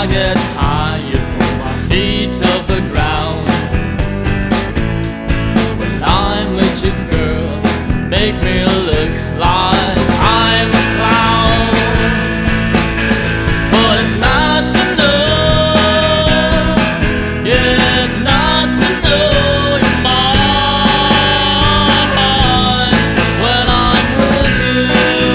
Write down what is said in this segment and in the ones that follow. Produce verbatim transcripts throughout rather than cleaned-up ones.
I get high, you pull my feet off the ground. When I'm with you, girl, make me look like I'm a clown. But it's nice to know, yeah, it's nice to know you're mine when I'm with you.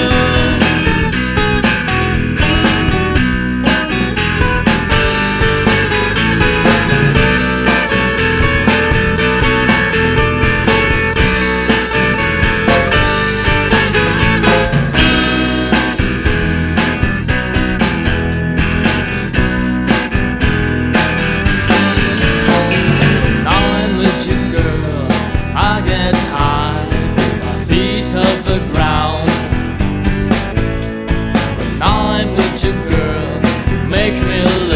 I get high, my feet off the ground. When I'm with you, girl, make me